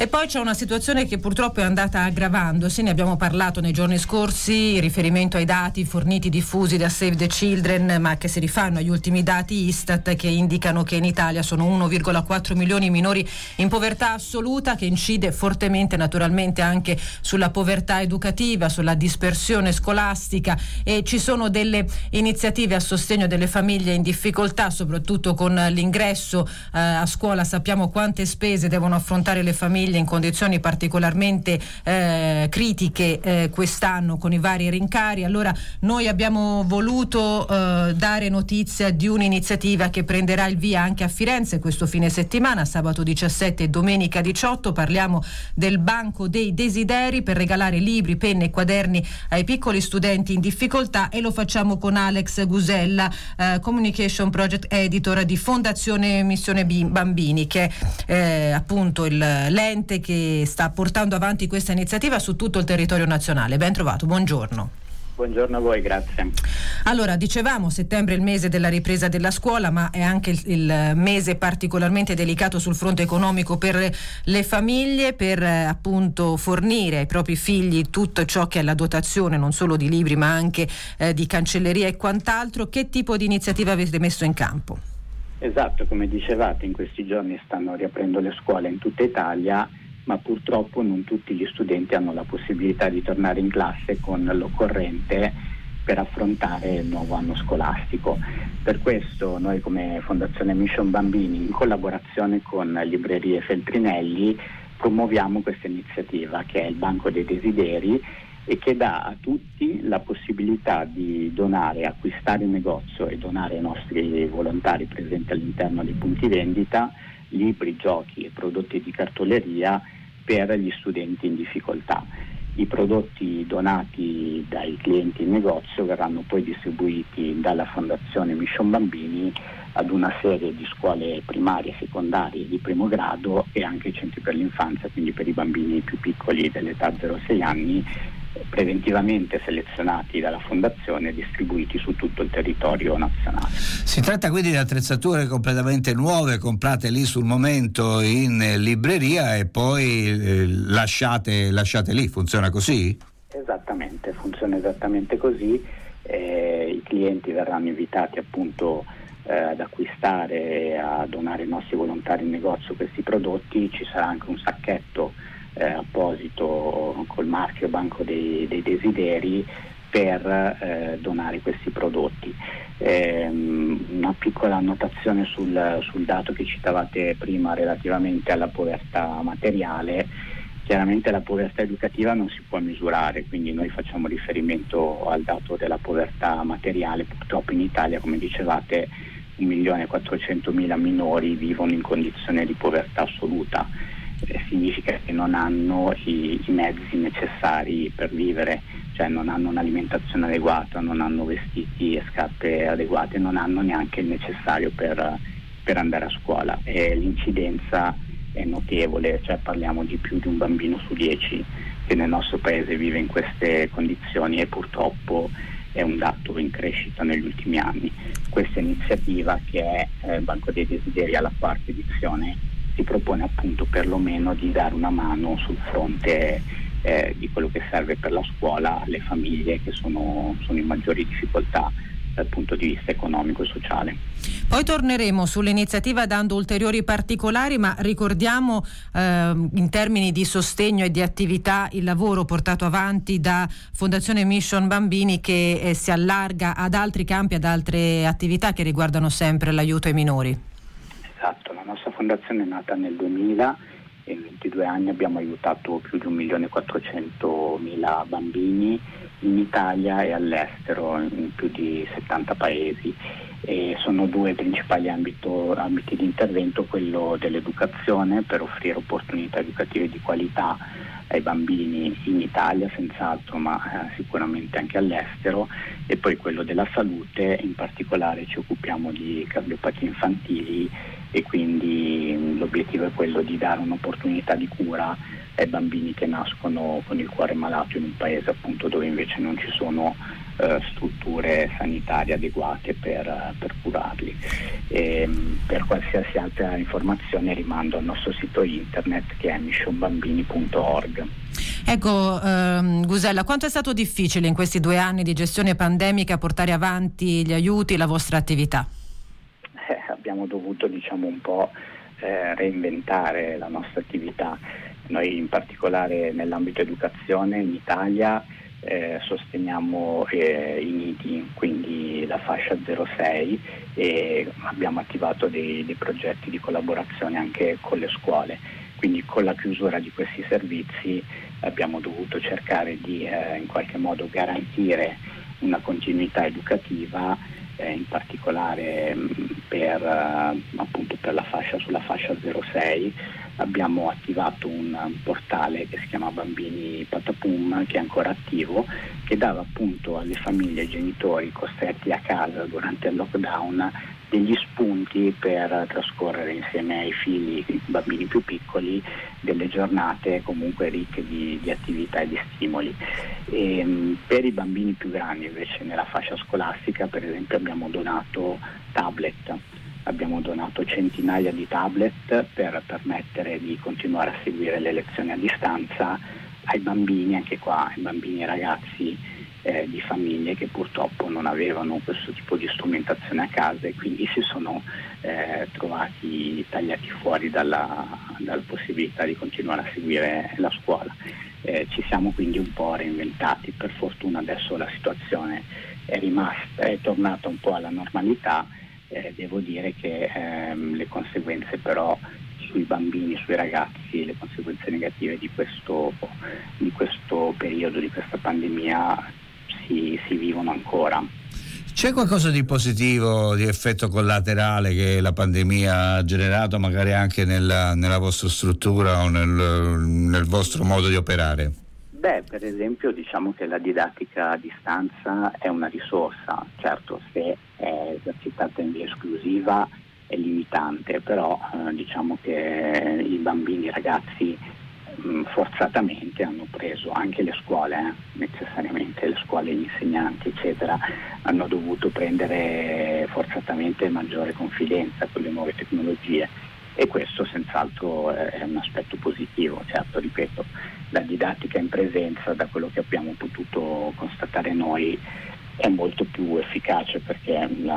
E poi c'è una situazione che purtroppo è andata aggravandosi, ne abbiamo parlato nei giorni scorsi, in riferimento ai dati forniti, diffusi da Save the Children, ma che si rifanno agli ultimi dati Istat, che indicano che in Italia sono 1,4 milioni i minori in povertà assoluta, che incide fortemente naturalmente anche sulla povertà educativa, sulla dispersione scolastica, e ci sono delle iniziative a sostegno delle famiglie in difficoltà, soprattutto con l'ingresso a scuola. Sappiamo quante spese devono affrontare le famiglie in condizioni particolarmente critiche quest'anno con i vari rincari. Allora noi abbiamo voluto dare notizia di un'iniziativa che prenderà il via anche a Firenze questo fine settimana, sabato 17 e domenica 18. Parliamo del Banco dei Desideri per regalare libri, penne e quaderni ai piccoli studenti in difficoltà, e lo facciamo con Alex Gusella, Communication Project Editor di Fondazione Missione Bambini, che è appunto l'ente che sta portando avanti questa iniziativa su tutto il territorio nazionale. Ben trovato, buongiorno. Buongiorno a voi, grazie. Allora, dicevamo, settembre è il mese della ripresa della scuola, ma è anche il mese particolarmente delicato sul fronte economico per le famiglie, per appunto fornire ai propri figli tutto ciò che è la dotazione, non solo di libri ma anche di cancelleria e quant'altro. Che tipo di iniziativa avete messo in campo? Esatto, come dicevate, in questi giorni stanno riaprendo le scuole in tutta Italia, ma purtroppo non tutti gli studenti hanno la possibilità di tornare in classe con l'occorrente per affrontare il nuovo anno scolastico. Per questo noi come Fondazione Mission Bambini, in collaborazione con Librerie Feltrinelli, promuoviamo questa iniziativa che è il Banco dei Desideri, e che dà a tutti la possibilità di donare, acquistare in negozio e donare ai nostri volontari presenti all'interno dei punti vendita libri, giochi e prodotti di cartoleria per gli studenti in difficoltà. I prodotti donati dai clienti in negozio verranno poi distribuiti dalla Fondazione Mission Bambini ad una serie di scuole primarie, secondarie di primo grado e anche centri per l'infanzia, quindi per i bambini più piccoli dell'età 0-6 anni, preventivamente selezionati dalla Fondazione e distribuiti su tutto il territorio nazionale. Si tratta quindi di attrezzature completamente nuove, comprate lì sul momento in libreria e poi lasciate lì, funziona così? Esattamente, funziona esattamente così. I clienti verranno invitati appunto ad acquistare e a donare ai nostri volontari in negozio questi prodotti. Ci sarà anche un sacchetto apposito col marchio Banco dei Desideri per donare questi prodotti. Una piccola annotazione sul dato che citavate prima relativamente alla povertà materiale. Chiaramente la povertà educativa non si può misurare, quindi noi facciamo riferimento al dato della povertà materiale. Purtroppo in Italia, come dicevate, 1.400.000 minori vivono in condizione di povertà assoluta. Significa che non hanno i mezzi necessari per vivere, cioè non hanno un'alimentazione adeguata, non hanno vestiti e scarpe adeguate, non hanno neanche il necessario per andare a scuola, e l'incidenza è notevole, cioè parliamo di più di un bambino su 10 che nel nostro paese vive in queste condizioni, e purtroppo è un dato in crescita negli ultimi anni. Questa iniziativa, che è Banco dei Desideri alla quarta edizione, si propone appunto perlomeno di dare una mano sul fronte di quello che serve per la scuola alle famiglie che sono in maggiori difficoltà dal punto di vista economico e sociale. Poi torneremo sull'iniziativa dando ulteriori particolari, ma ricordiamo in termini di sostegno e di attività il lavoro portato avanti da Fondazione Mission Bambini, che si allarga ad altri campi, ad altre attività che riguardano sempre l'aiuto ai minori. Esatto, la nostra fondazione è nata nel 2000 e in 22 anni abbiamo aiutato più di 1.400.000 bambini in Italia e all'estero, in più di 70 paesi. E sono due i principali ambiti di intervento: quello dell'educazione, per offrire opportunità educative di qualità ai bambini in Italia senz'altro, ma sicuramente anche all'estero, e poi quello della salute. In particolare ci occupiamo di cardiopatie infantili, e quindi l'obiettivo è quello di dare un'opportunità di cura ai bambini che nascono con il cuore malato in un paese appunto dove invece non ci sono strutture sanitarie adeguate per curarli. E, per qualsiasi altra informazione rimando al nostro sito internet, che è missionbambini.org. Ecco, Gusella, quanto è stato difficile in questi 2 anni di gestione pandemica portare avanti gli aiuti e la vostra attività? Abbiamo dovuto un po' reinventare la nostra attività. Noi in particolare nell'ambito educazione in Italia sosteniamo i nidi, quindi la fascia 06, e abbiamo attivato dei progetti di collaborazione anche con le scuole. Quindi con la chiusura di questi servizi abbiamo dovuto cercare di in qualche modo garantire una continuità educativa, in particolare appunto per sulla fascia 06. Abbiamo attivato un portale che si chiama Bambini Patapum, che è ancora attivo, che dava appunto alle famiglie e ai genitori costretti a casa durante il lockdown degli spunti per trascorrere insieme ai figli, bambini più piccoli, delle giornate comunque ricche di attività e di stimoli. E, per i bambini più grandi invece nella fascia scolastica, per esempio, abbiamo donato tablet. Abbiamo donato centinaia di tablet per permettere di continuare a seguire le lezioni a distanza ai bambini, anche qua ai bambini e ragazzi di famiglie che purtroppo non avevano questo tipo di strumentazione a casa, e quindi si sono trovati tagliati fuori dalla possibilità di continuare a seguire la scuola. Ci siamo quindi un po' reinventati. Per fortuna adesso la situazione è tornata un po' alla normalità. Devo dire che le conseguenze però sui bambini, sui ragazzi, le conseguenze negative di questo periodo, di questa pandemia si vivono ancora. C'è qualcosa di positivo, di effetto collaterale che la pandemia ha generato magari anche nella vostra struttura o nel vostro modo di operare? Per esempio diciamo che la didattica a distanza è una risorsa, certo se è esercitata in via esclusiva è limitante, però diciamo che i bambini, i ragazzi forzatamente hanno preso, anche le scuole, necessariamente le scuole, gli insegnanti eccetera, hanno dovuto prendere forzatamente maggiore confidenza con le nuove tecnologie, e questo senz'altro è un aspetto positivo. Certo, ripeto, la didattica in presenza, da quello che abbiamo potuto constatare noi, è molto più efficace, perché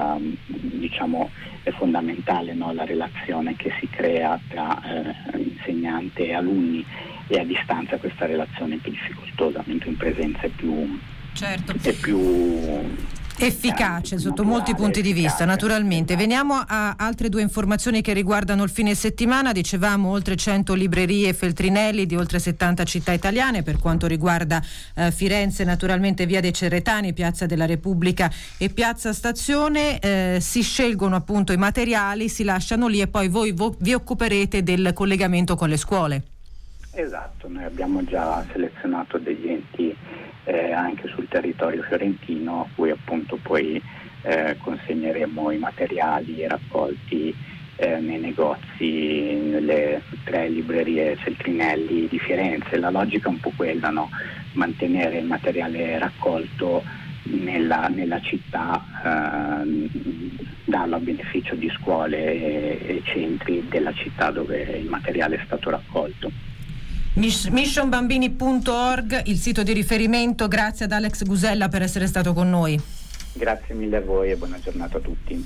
è fondamentale, no, la relazione che si crea tra insegnante e alunni, e a distanza questa relazione è più difficoltosa, mentre in presenza è più efficace sotto molti punti di vista, naturalmente. Veniamo a altre 2 informazioni che riguardano il fine settimana. Dicevamo oltre 100 librerie Feltrinelli di oltre 70 città italiane. Per quanto riguarda Firenze, naturalmente via dei Cerretani, piazza della Repubblica e piazza Stazione. Si scelgono appunto i materiali, si lasciano lì e poi voi vi occuperete del collegamento con le scuole. Esatto, noi abbiamo già selezionato degli enti anche sul territorio fiorentino, a cui appunto poi consegneremo i materiali raccolti nei negozi, nelle 3 librerie Feltrinelli di Firenze. La logica è un po' quella, no? Mantenere il materiale raccolto nella città, darlo a beneficio di scuole e centri della città dove il materiale è stato raccolto. Missionbambini.org, il sito di riferimento. Grazie ad Alex Gusella per essere stato con noi. Grazie mille a voi e buona giornata a tutti.